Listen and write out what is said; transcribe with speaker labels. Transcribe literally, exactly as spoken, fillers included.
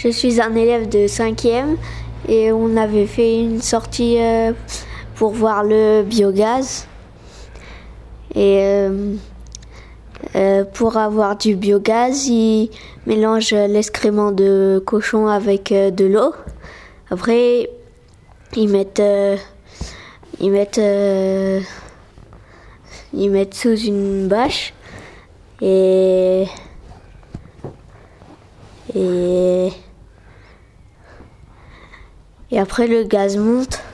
Speaker 1: Je suis un élève de cinquième et on avait fait une sortie euh, pour voir le biogaz. Et euh, euh, pour avoir du biogaz, ils mélangent l'excrément de cochon avec euh, de l'eau. Après, ils mettent, euh, ils mettent, euh, ils mettent sous une bâche et et et après le gaz monte.